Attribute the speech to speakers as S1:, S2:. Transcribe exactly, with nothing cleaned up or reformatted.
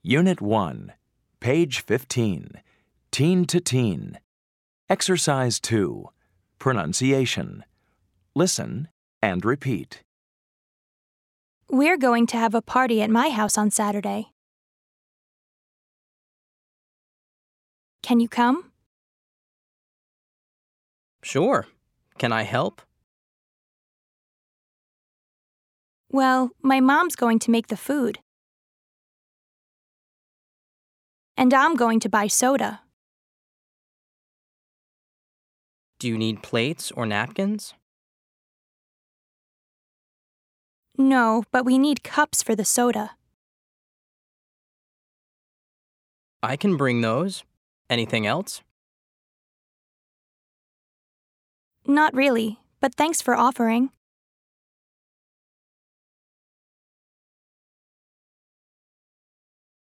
S1: Unit one, page fifteen, Teen to Teen. Exercise two, Pronunciation. Listen and repeat.
S2: We're going to have a party at my house on Saturday. Can you come?
S3: Sure. Can I help?
S2: Well, my mom's going to make the food. And I'm going to buy soda.
S3: Do you need plates or napkins?
S2: No, but we need cups for the soda.
S3: I can bring those. Anything else?
S2: Not really, but thanks for offering.